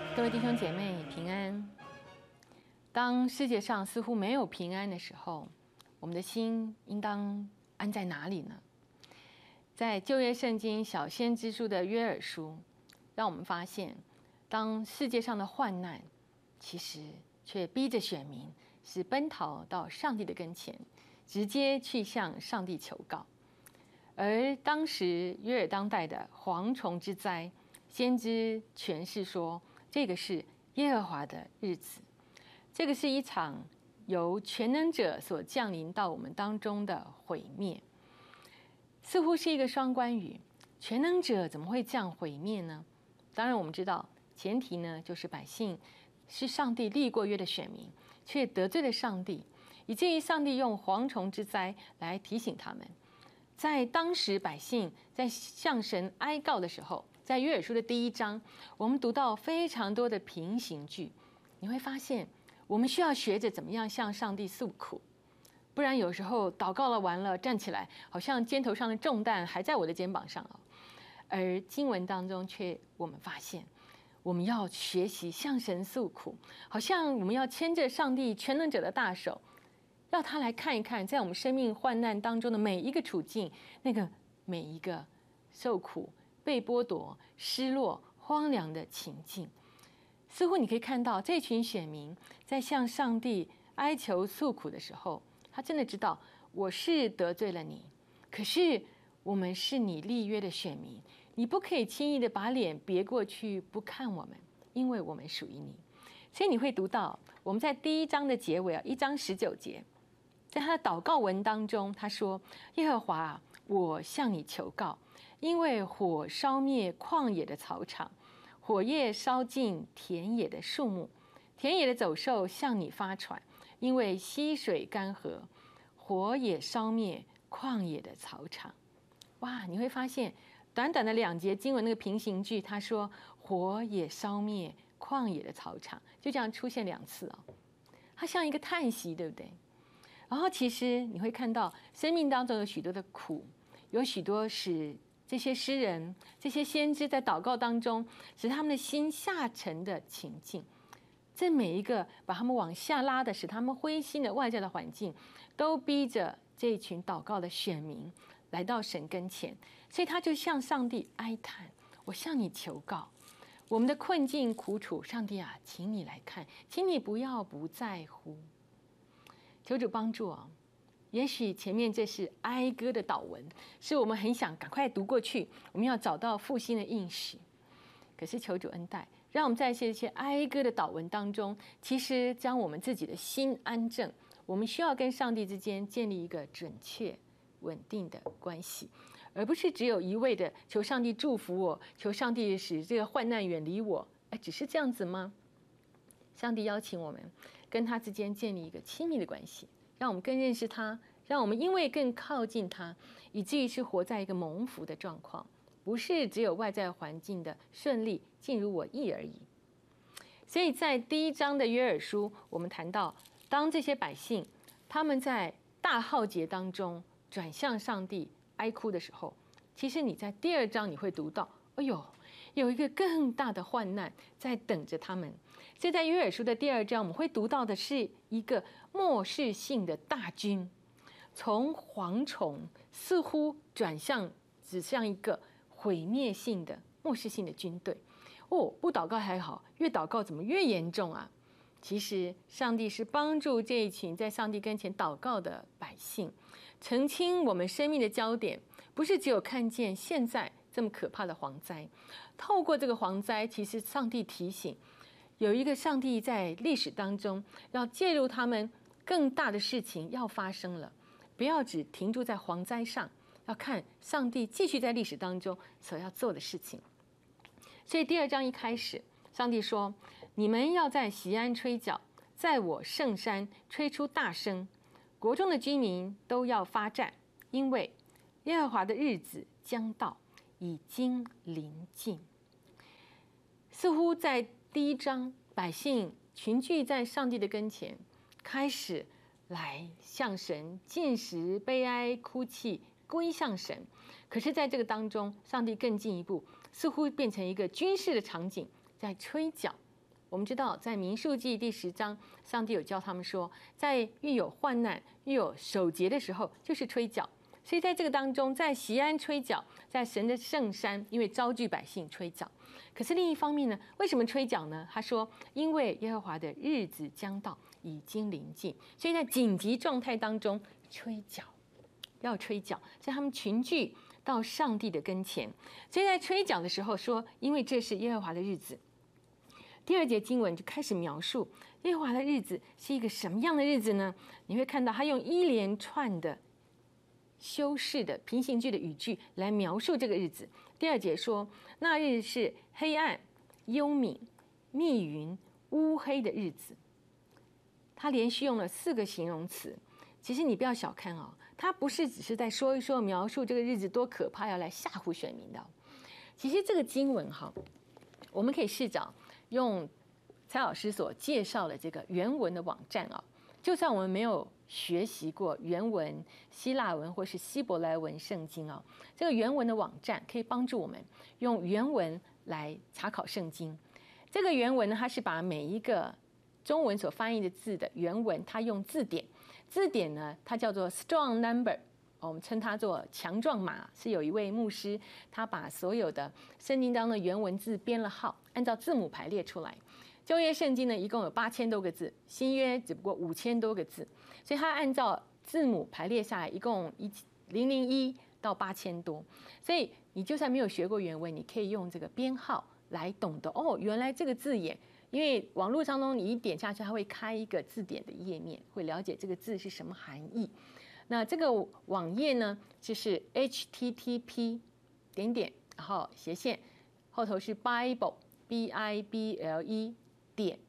各位弟兄姐妹平安。当世界上似乎没有平安的时候，我们的心应当安在哪里呢？在旧约圣经小先知书的约珥书，让我们发现，当世界上的患难，其实却逼着选民是奔逃到上帝的跟前，直接去向上帝求告。而当时约珥当代的蝗虫之灾，先知诠释说，这个是耶和华的日子，这个是一场由全能者所降临到我们当中的毁灭。似乎是一个双关语，全能者怎么会这样毁灭呢？当然我们知道，前提呢就是百姓是上帝立过约的选民，却得罪了上帝，以至于上帝用蝗虫之灾来提醒他们。在当时百姓在向神哀告的时候，在约珥书的第1章，我们读到非常多的平行句。你会发现，我们需要学着怎么样向上帝诉苦，不然有时候祷告了完了，站起来，好像肩头上的重担还在我的肩膀上哦。而经文当中却我们发现，我们要学习向神诉苦，好像我们要牵着上帝全能者的大手，要他来看一看，在我们生命患难当中的每一个处境，那个每一个受苦、被剥夺、失落、荒凉的情境。似乎你可以看到，这群选民在向上帝哀求诉苦的时候，他真的知道我是得罪了你，可是我们是你立约的选民，你不可以轻易的把脸别过去不看我们，因为我们属于你。所以你会读到我们在第1章的结尾1章19节，在他的祷告文当中，他说：耶和华啊，我向你求告，因为火烧灭旷野的草场，火焰烧尽田野的树木，田野的走兽向你发喘，因为溪水干涸，火也烧灭旷野的草场。哇，你会发现短短的2节经文那个平行句，他说火也烧灭旷野的草场，就这样出现2次哦，它像一个叹息，对不对？然后其实你会看到生命当中有许多的苦，有许多使这些诗人、这些先知在祷告当中使他们的心下沉的情境。这每一个把他们往下拉的，使他们灰心的外在的环境，都逼着这一群祷告的选民来到神跟前。所以他就向上帝哀叹，我向你求告，我们的困境苦楚，上帝啊，请你来看，请你不要不在乎。求主帮助啊！也许前面这是哀歌的祷文，是我们很想赶快读过去，我们要找到复兴的应许。可是求主恩待，让我们在这些哀歌的祷文当中，其实将我们自己的心安正。我们需要跟上帝之间建立一个准确、稳定的关系，而不是只有一味的求上帝祝福我，求上帝使这个患难远离我。只是这样子吗？上帝邀请我们跟他之间建立一个亲密的关系，让我们更认识他，让我们因为更靠近他，以至于是活在一个蒙福的状况，不是只有外在环境的顺利尽如我意而已。所以在第1章的约珥书，我们谈到，当这些百姓他们在大浩劫当中转向上帝哀哭的时候，其实你在第2章你会读到，哎呦，有一个更大的患难在等着他们。所以在约珥书的第2章，我们会读到的是一个末世性的大军，从蝗虫似乎转向指向一个毁灭性的末世性的军队。不祷告还好，越祷告怎么越严重啊？其实上帝是帮助这一群在上帝跟前祷告的百姓，澄清我们生命的焦点，不是只有看见现在这么可怕的蝗灾。透过这个蝗灾，其实上帝提醒，有一个上帝在历史当中要介入他们更大的事情要发生了，不要只停住在蝗灾上，要看上帝继续在历史当中所要做的事情。所以第2章一开始，上帝说，你们要在锡安吹角，在我圣山吹出大声，国中的居民都要发战，因为耶和华的日子将到，已经临近。似乎在第1章，百姓群聚在上帝的跟前，开始来向神进食、悲哀、哭泣，归向神。可是在这个当中，上帝更进一步，似乎变成一个军事的场景，在吹角。 我们知道，在民数记第10章，上帝有教他们说，在遇有患难、遇有守节的时候，就是吹角。所以在这个当中，在锡安吹角，在神的圣山，因为招聚百姓吹角。可是另一方面呢，为什么吹角呢？他说，因为耶和华的日子将到，已经临近，所以在紧急状态当中吹角，要吹角，所以他们群聚到上帝的跟前。所以在吹角的时候说，因为这是耶和华的日子。第2节经文就开始描述耶和华的日子是一个什么样的日子呢？你会看到他用一连串的修饰的平行句的语句来描述这个日子。第2节说，那日是黑暗、幽冥、密云、乌黑的日子。他连续用了4个形容词。其实你不要小看哦，他不是只是在说一说描述这个日子多可怕，要来吓唬选民的。其实这个经文哈，我们可以试着用蔡老师所介绍的这个原文的网站啊，就算我们没有学习过原文、希腊文或是希伯来文圣经啊，这个原文的网站可以帮助我们用原文来查考圣经。这个原文呢，它是把每一个中文所翻译的字的原文，它用字典。字典呢，它叫做 Strong Number， 我们称它做强壮码。是有一位牧师，他把所有的圣经当中的原文字编了号，按照字母排列出来。旧约圣经呢，一共有8000多个字，新约只不过5000多个字，所以他按照字母排列下来，一共001到8000多。所以你就算没有学过原文，你可以用这个编号来懂得哦，原来这个字眼。因为网络当中你一点下去，它会开一个字典的页面，会了解这个字是什么含义。那这个网页呢，就是 http 点点，然后斜线，后头是 Bible BIBLE 点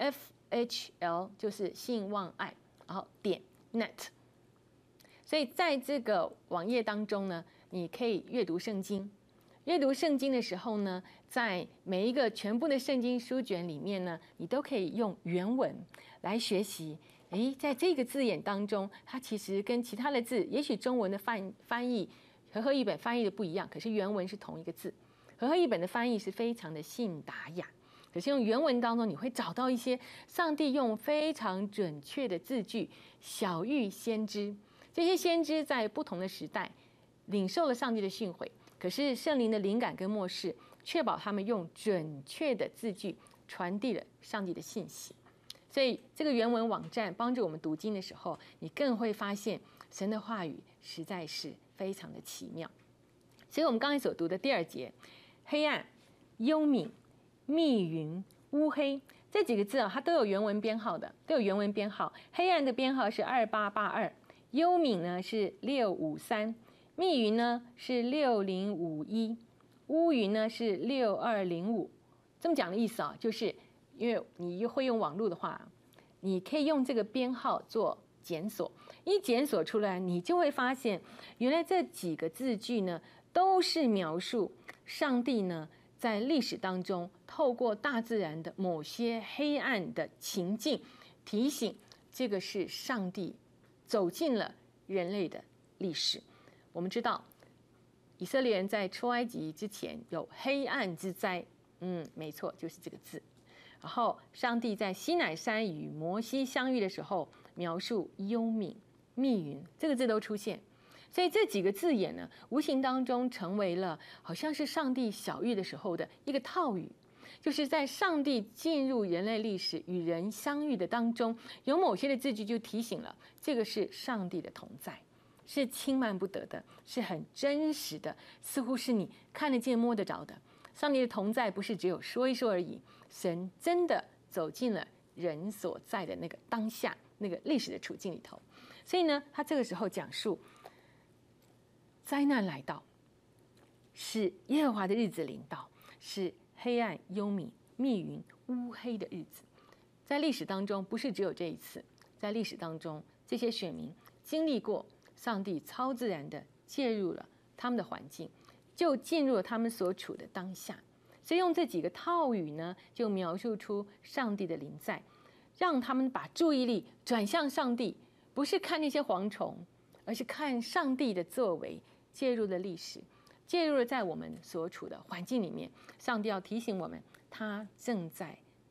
FHL 就是信望爱，然后点 net。所以在这个网页当中呢，你可以阅读圣经。阅读圣经的时候呢，在每一个全部的圣经书卷里面呢，你都可以用原文来学习。在这个字眼当中，它其实跟其他的字，也许中文的翻译和合译本翻译的不一样，可是原文是同一个字。和合译本的翻译是非常的信达雅，可是用原文当中，你会找到一些上帝用非常准确的字句，晓谕先知。这些先知在不同的时代领受了上帝的训诲。可是圣灵的灵感跟默示，确保他们用准确的字句传递了上帝的信息。所以这个原文网站帮助我们读经的时候，你更会发现神的话语实在是非常的奇妙。所以我们刚才所读的第2节，黑暗、幽冥、密云、乌黑这几个字啊，它都有原文编号的，都有原文编号。黑暗的编号是2882，幽冥呢是653。密云呢是6051，乌云呢是6205。这么讲的意思啊，就是因为你会用网络的话，你可以用这个编号做检索，一检索出来，你就会发现，原来这几个字句呢，都是描述上帝呢在历史当中透过大自然的某些黑暗的情境，提醒这个是上帝走进了人类的历史。我们知道，以色列人在出埃及之前有黑暗之灾，没错，就是这个字。然后上帝在西乃山与摩西相遇的时候，描述幽冥、密云，这个字都出现。所以这几个字眼呢，无形当中成为了好像是上帝晓谕的时候的一个套语，就是在上帝进入人类历史与人相遇的当中，有某些的字句就提醒了，这个是上帝的同在。是轻慢不得的，是很真实的，似乎是你看得见摸得着的。上帝的同在不是只有说一说而已，神真的走进了人所在的那个当下那个历史的处境里头。所以呢，他这个时候讲述灾难来到，是耶和华的日子临到，是黑暗、幽冥、密云、乌黑的日子。在历史当中，不是只有这一次，在历史当中，这些选民经历过上帝超自然的介入了他们的环境，就进入了他们所处的当下。所以用这几个套语呢，就描述出上帝的临在，让他们把注意力转向上帝，不是看那些蝗虫，而是看上帝的作为，介入了历史，介入了在我们所处的环境里面。上帝要提醒我们，他正在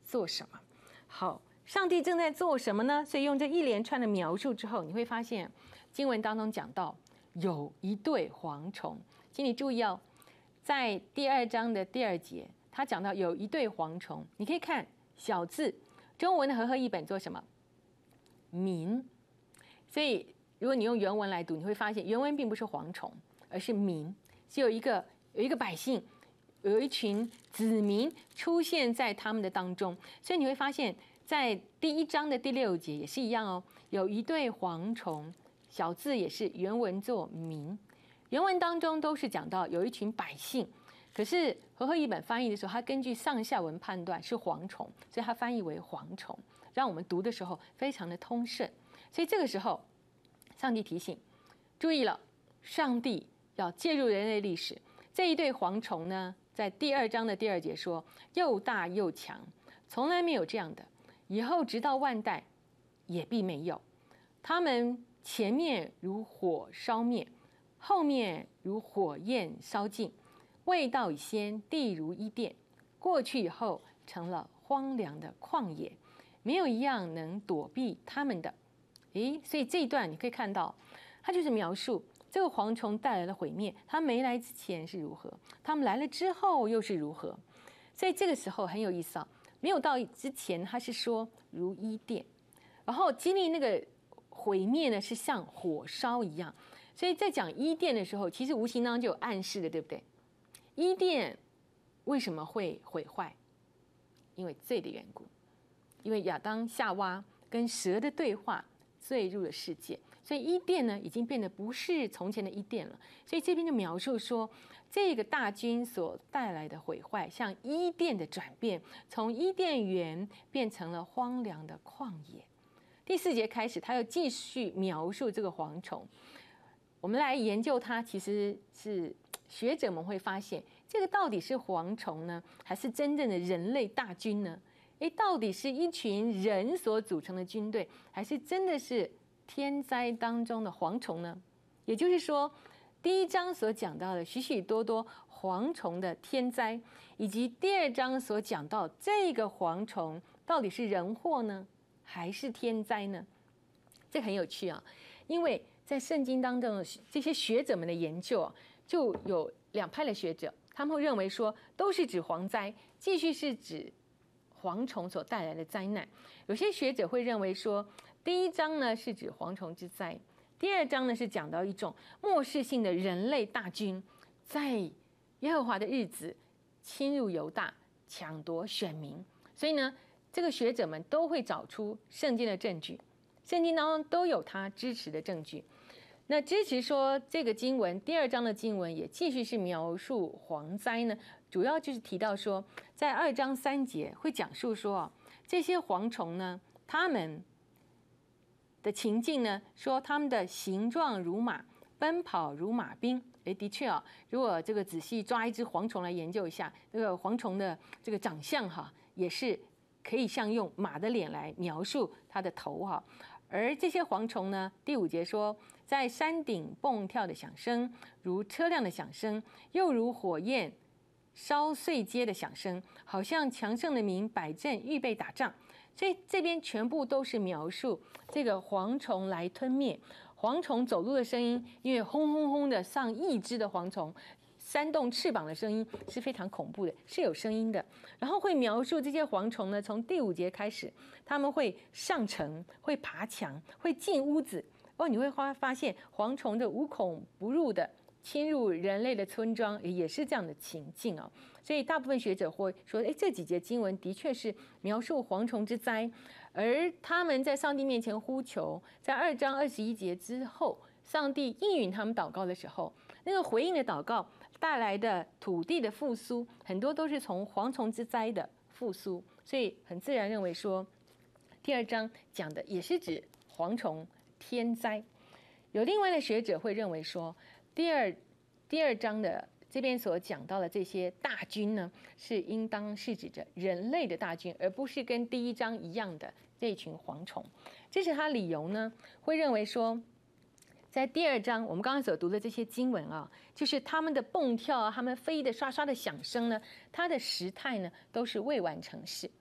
做什么？好，上帝正在做什么呢？所以用这一连串的描述之后，你会发现经文当中讲到有一对蝗虫，请你注意哦，在第2章的第2节，他讲到有一对蝗虫，你可以看小字，中文的和合译本做什么？民。所以如果你用原文来读，你会发现原文并不是蝗虫，而是民，是有一个百姓，有一群子民出现在他们的当中。所以你会发现在第1章的第6节也是一样哦，有一对蝗虫，小字也是原文做民。原文当中都是讲到有一群百姓，可是和合译本翻译的时候，它根据上下文判断是蝗虫，所以它翻译为蝗虫，让我们读的时候非常的通顺。所以这个时候，上帝提醒，注意了，上帝要介入人类历史。这一对蝗虫呢，在第2章的第2节说，又大又强，从来没有这样的，以后直到万代也必没有。他们前面如火烧灭，后面如火焰烧尽，味道已鲜，地如伊甸，过去以后成了荒凉的旷野，没有一样能躲避他们的。所以这一段你可以看到，它就是描述这个蝗虫带来了毁灭，它没来之前是如何，他们来了之后又是如何。所以这个时候很有意思啊，没有到之前他是说如伊甸，然后经历那个毁灭呢是像火烧一样。所以在讲伊甸的时候，其实无形当中就有暗示的，对不对？伊甸为什么会毁坏？因为罪的缘故，因为亚当夏娃跟蛇的对话，罪入了世界，所以伊甸呢已经变得不是从前的伊甸了。所以这边就描述说，这个大军所带来的毁坏，像伊甸的转变，从伊甸园变成了荒凉的旷野。第4节开始，他又继续描述这个蝗虫。我们来研究它，其实是学者们会发现，这个到底是蝗虫呢，还是真正的人类大军呢？到底是一群人所组成的军队，还是真的是天灾当中的蝗虫呢？也就是说，第1章所讲到的许许多多蝗虫的天灾，以及第2章所讲到这个蝗虫到底是人祸呢，还是天灾呢？这很有趣啊，因为在圣经当中这些学者们的研究啊，就有2派的学者，他们会认为说都是指蝗灾，继续是指蝗虫所带来的灾难。有些学者会认为说，第1章呢是指蝗虫之灾，第2章呢是讲到一种末世性的人类大军，在耶和华的日子侵入犹大，抢夺选民。所以呢，这个学者们都会找出圣经的证据，圣经当中都有他支持的证据。那支持说这个经文第2章的经文也继续是描述蝗灾呢，主要就是提到说，在2章3节会讲述说，这些蝗虫呢，他们的情境呢，说他们的形状如马，奔跑如马兵。的确啊，如果这个仔细抓一只蝗虫来研究一下，这个蝗虫的这个长相也是可以像用马的脸来描述它的头而这些蝗虫呢，第5节说，在山顶蹦跳的响声，如车辆的响声，又如火焰烧碎街的响声，好像强盛的民摆阵预备打仗。所以这边全部都是描述这个蝗虫来吞灭，蝗虫走路的声音，因为轰轰轰的上亿只的蝗虫扇动翅膀的声音是非常恐怖的，是有声音的。然后会描述这些蝗虫呢，从第5节开始，他们会上城，会爬墙，会进屋子。你会发现蝗虫的无孔不入的侵入人类的村庄，也是这样的情境所以大部分学者会说，这几节经文的确是描述蝗虫之灾，而他们在上帝面前呼求，在2章21节之后，上帝应允他们祷告的时候，那个回应的祷告带来的土地的复苏，很多都是从蝗虫之灾的复苏，所以很自然认为说，第2章讲的也是指蝗虫天灾。有另外的学者会认为说，第二章的这边所讲到的这些大军呢，是应当是指着人类的大军，而不是跟第1章一样的这一群蝗虫。这是他理由呢，会认为说，在第2章我们刚刚所读的这些经文就是他们的蹦跳他们飞的刷刷的响声呢，它的时态呢都是未完成式，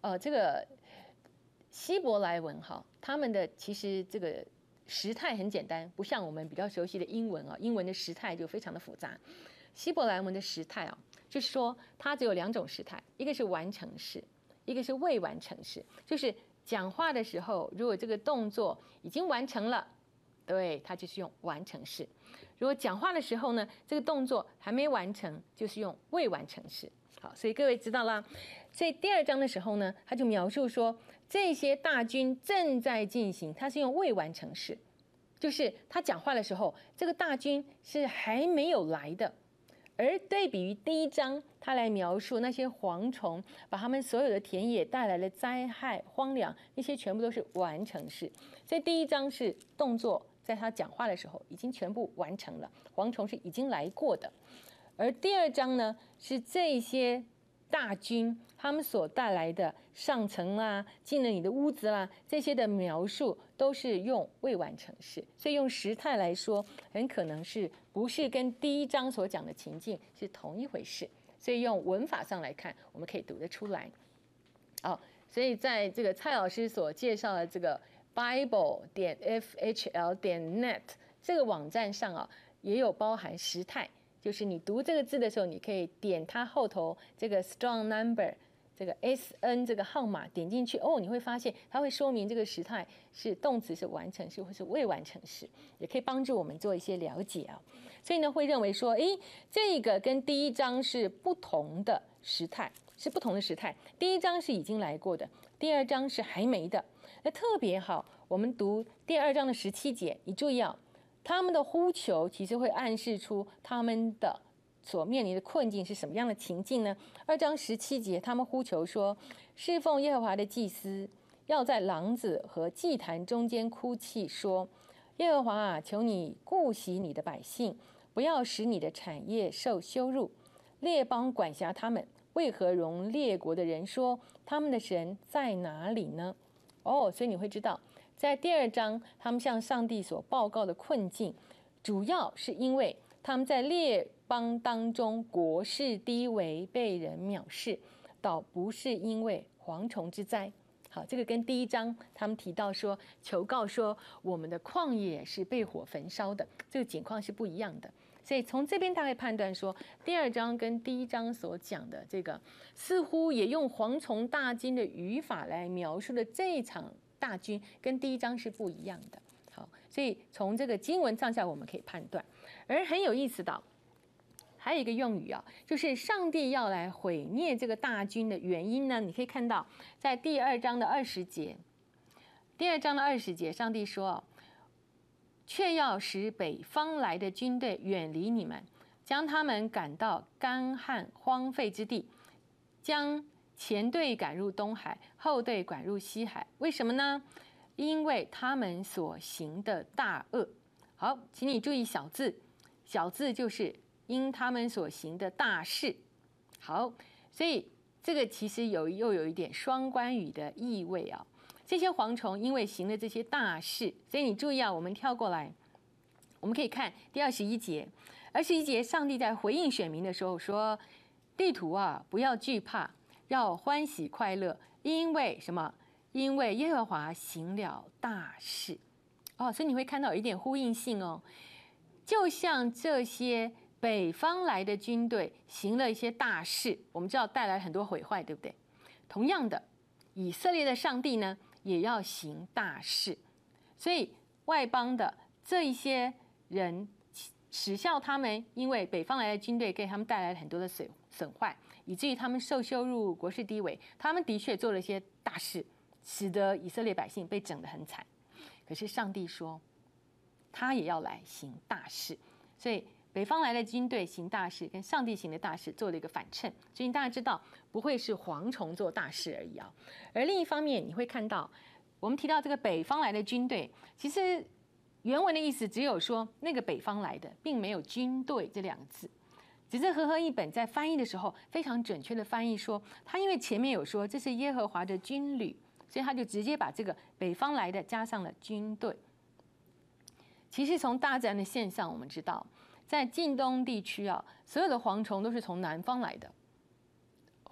这个希伯来文哈，他们的其实这个时态很简单，不像我们比较熟悉的英文啊，英文的时态就非常的复杂。希伯来文的时态啊，就是说它只有2种时态，一个是完成式，一个是未完成式。就是讲话的时候，如果这个动作已经完成了，对，它就是用完成式；如果讲话的时候呢，这个动作还没完成，就是用未完成式。好，所以各位知道啦。所以第2章的时候呢，他就描述说，这些大军正在进行，他是用未完成式，就是他讲话的时候，这个大军是还没有来的。而对比于第1章，他来描述那些蝗虫把他们所有的田野带来了灾害、荒凉，那些全部都是完成式。所以第1章是动作，在他讲话的时候已经全部完成了，蝗虫是已经来过的。而第2章呢，是这些大军他们所带来的上层啦、进了你的屋子啦，这些的描述都是用未完成式，所以用时态来说，很可能是不是跟第1章所讲的情境是同一回事？所以用文法上来看，我们可以读得出来。所以在这个蔡老师所介绍的这个 bible.fhl.net 这个网站上啊，也有包含时态。就是你读这个字的时候，你可以点它后头这个 strong number 这个 SN 这个号码，点进去你会发现它会说明这个时态是动词是完成式或是未完成式，也可以帮助我们做一些了解啊。所以呢，会认为说，这个跟第1章是不同的时态，是不同的时态。第1章是已经来过的，第2章是还没的。那特别好，我们读第2章的17节，你注意啊。他们的呼求其实会暗示出他们的所面临的困境是什么样的情境呢？2章17节，他们呼求说：“侍奉耶和华的祭司要在廊子和祭坛中间哭泣，说：耶和华啊，求你顾惜你的百姓，不要使你的产业受羞辱。列邦管辖他们，为何容列国的人说他们的神在哪里呢？”所以你会知道。在第2章，他们向上帝所报告的困境，主要是因为他们在列邦当中国势低微，被人藐视，倒不是因为蝗虫之灾。好，这个跟第1章他们提到说，求告说我们的旷野是被火焚烧的，这个情况是不一样的。所以从这边大概判断说，第2章跟第1章所讲的这个，似乎也用蝗虫大军的语法来描述的这一场大军跟第1章是不一样的。好，所以从这个经文上下我们可以判断。而很有意思的，还有一个用语啊，就是上帝要来毁灭这个大军的原因呢，你可以看到在第2章的20节。第2章的20节，上帝说：“却要使北方来的军队远离你们，将他们赶到干旱荒废之地，将前队赶入东海，后队赶入西海。为什么呢？因为他们所行的大恶。”好，请你注意小字，小字就是因他们所行的大事。好，所以这个其实又有一点双关语的意味啊。这些蝗虫因为行了这些大事，所以你注意啊，我们跳过来，我们可以看第21节。21节，上帝在回应选民的时候说：“地图啊，不要惧怕，要欢喜快乐，因为什么？因为耶和华行了大事。”所以你会看到有一点呼应性哦。就像这些北方来的军队行了一些大事，我们知道带来很多毁坏，对不对？同样的，以色列的上帝呢，也要行大事。所以外邦的这一些人耻笑他们，因为北方来的军队给他们带来了很多的损坏，以至于他们受羞辱，国势低微。他们的确做了一些大事，使得以色列百姓被整得很惨。可是上帝说，他也要来行大事。所以北方来的军队行大事，跟上帝行的大事做了一个反衬。所以大家知道，不会是蝗虫做大事而已啊。而另一方面，你会看到，我们提到这个北方来的军队，其实原文的意思只有说那个北方来的，并没有军队这2个字。只是和合译本在翻译的时候非常准确的翻译说，他因为前面有说这是耶和华的军旅，所以他就直接把这个北方来的加上了军队。其实从大自然的现象，我们知道，在近东地区啊，所有的蝗虫都是从南方来的。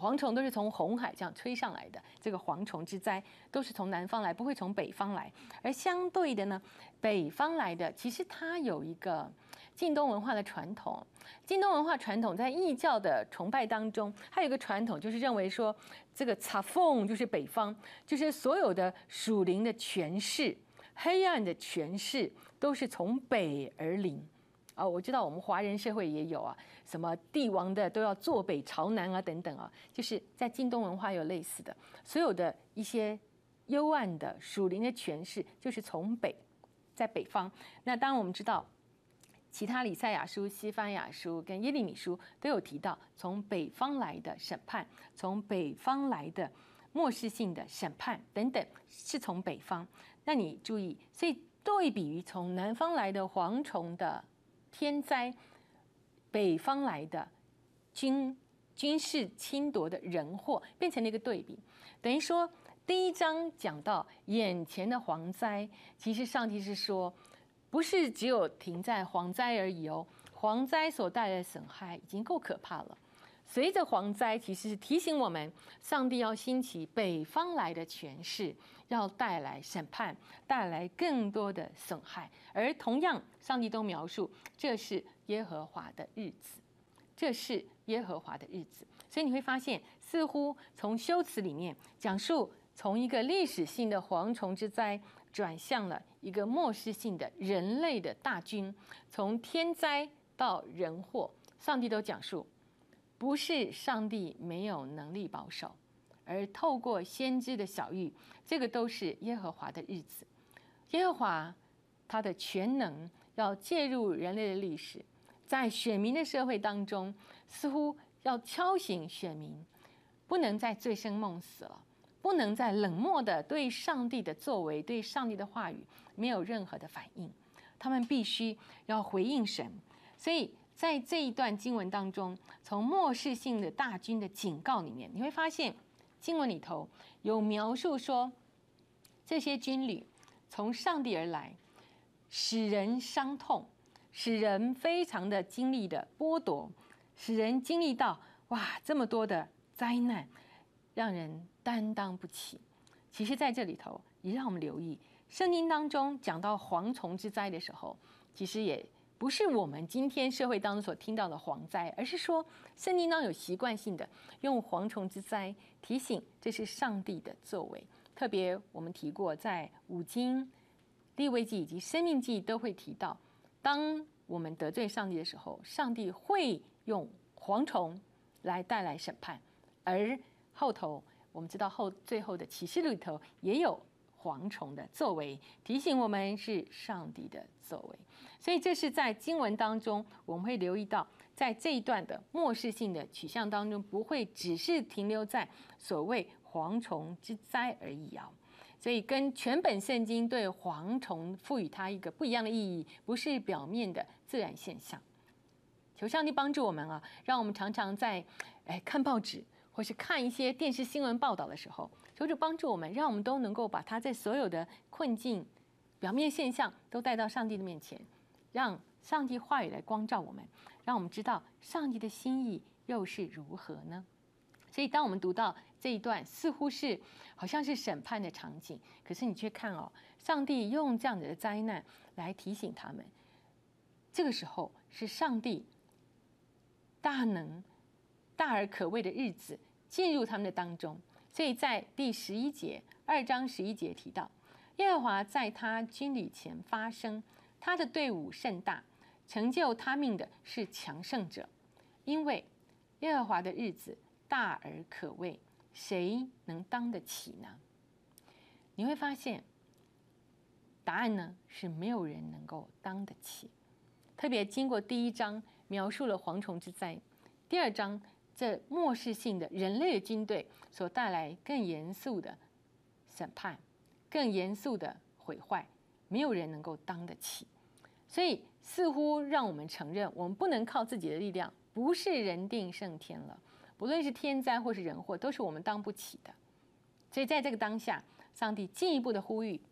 蝗虫都是从红海这样吹上来的，这个蝗虫之灾都是从南方来，不会从北方来。而相对的呢，北方来的其实它有一个晋东文化的传统。晋东文化传统在异教的崇拜当中，还有一个传统就是认为说，这个插凤就是北方，就是所有的属灵的权势、黑暗的权势都是从北而临。我知道我们华人社会也有啊，什么帝王的都要坐北朝南啊，等等啊，就是在晋东文化有类似的，所有的一些幽暗的属灵的权势，就是从北，在北方。那当然我们知道，其他以赛亚书、西番雅书跟耶利米书都有提到，从北方来的审判，从北方来的末世性的审判等等，是从北方。那你注意，所以对比于从南方来的蝗虫的天灾，北方来的军事侵夺的人祸，变成了一个对比。等于说，第一章讲到眼前的蝗灾，其实上帝是说，不是只有停在蝗灾而已哦，蝗灾所带来的损害已经够可怕了。随着蝗灾，其实是提醒我们，上帝要兴起北方来的权势，要带来审判，带来更多的损害。而同样，上帝都描述这是耶和华的日子，这是耶和华的日子。所以你会发现，似乎从修辞里面讲述，从一个历史性的蝗虫之灾，转向了一个末世性的人类的大军，从天灾到人祸，上帝都讲述。不是上帝没有能力保守，而透过先知的晓谕，这个都是耶和华的日子。耶和华他的全能要介入人类的历史，在选民的社会当中，似乎要敲醒选民，不能再醉生梦死了，不能再冷漠的对上帝的作为、对上帝的话语没有任何的反应，他们必须要回应神。所以在这一段经文当中，从末世性的大军的警告里面，你会发现经文里头有描述说，这些军旅从上帝而来，使人伤痛，使人非常的经历的剥夺，使人经历到哇这么多的灾难，让人担当不起。其实在这里头也让我们留意，圣经当中讲到蝗虫之灾的时候，其实也不是我们今天社会当中所听到的蝗灾，而是说圣经当中有习惯性的用蝗虫之灾提醒这是上帝的作为。特别我们提过，在五经、利未记以及申命记都会提到，当我们得罪上帝的时候，上帝会用蝗虫来带来审判。而后头我们知道最后的启示录里头也有蝗虫的作为，提醒我们是上帝的作为。所以这是在经文当中我们会留意到，在这一段的末世性的取向当中，不会只是停留在所谓蝗虫之灾而已啊。所以跟全本圣经对蝗虫赋予它一个不一样的意义，不是表面的自然现象。求上帝帮助我们啊，让我们常常在看报纸或是看一些电视新闻报道的时候，求主帮助我们，让我们都能够把它在所有的困境、表面现象都带到上帝的面前，让上帝话语来光照我们，让我们知道上帝的心意又是如何呢？所以当我们读到这一段，似乎是好像是审判的场景，可是你却看上帝用这样子的灾难来提醒他们，这个时候是上帝大能、大而可畏的日子进入他们的当中。所以在第11节，2章11节提到，耶和华在他军旅前发声，他的队伍甚大，成就他命的是强盛者，因为耶和华的日子大而可畏，谁能当得起呢？你会发现答案呢是没有人能够当得起。特别经过第1章描述了蝗虫之灾，第2章这末世性的人类的军队所带来更严肃的审判，更严肃的毁坏，没有人能够当得起。所以似乎让我们承认，我们不能靠自己的力量，不是人定胜天了，不论是天灾或是人祸，都是我们当不起的。所以在这个当下，上帝进一步的呼吁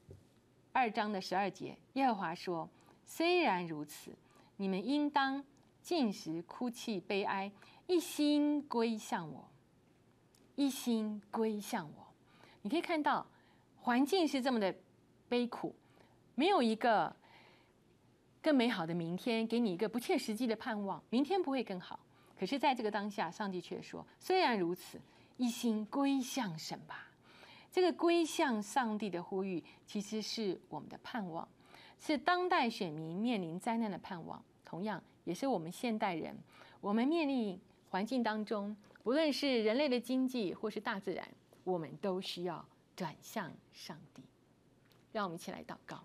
，2章的12节，耶和华说，虽然如此，你们应当禁食哭泣悲哀，一心归向我。 一心归向我。你可以看到，环境是这么的悲苦，没有一个更美好的明天，给你一个不切实际的盼望，明天不会更好。可是在这个当下，上帝却说，虽然如此，一心归向神吧。这个归向上帝的呼吁，其实是我们的盼望，是当代选民面临灾难的盼望，同样也是我们现代人，我们面临环境当中，不论是人类的经济或是大自然，我们都需要转向上帝。让我们一起来祷告。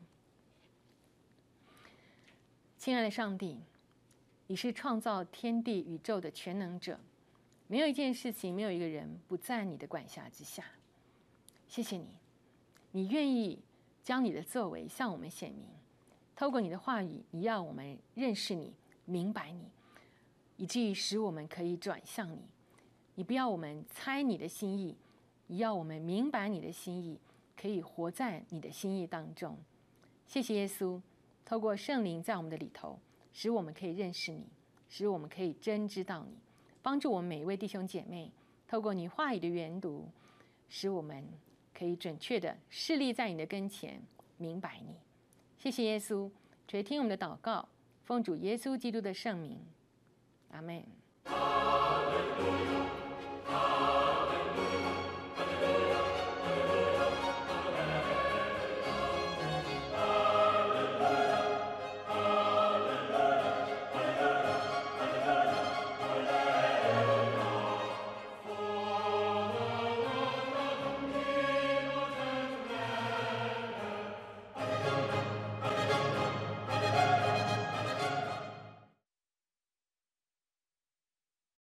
亲爱的上帝，你是创造天地宇宙的全能者，没有一件事情，没有一个人不在你的管辖之下。谢谢你，你愿意将你的作为向我们显明，透过你的话语，你要我们认识你，明白你，以至于使我们可以转向你。你不要我们猜你的心意，你要我们明白你的心意，可以活在你的心意当中。谢谢耶稣，透过圣灵在我们的里头，使我们可以认识你，使我们可以真知道你，帮助我们每一位弟兄姐妹，透过你话语的研读，使我们可以准确的侍立在你的跟前，明白你。谢谢耶稣，垂听我们的祷告，奉主耶稣基督的圣名，阿们。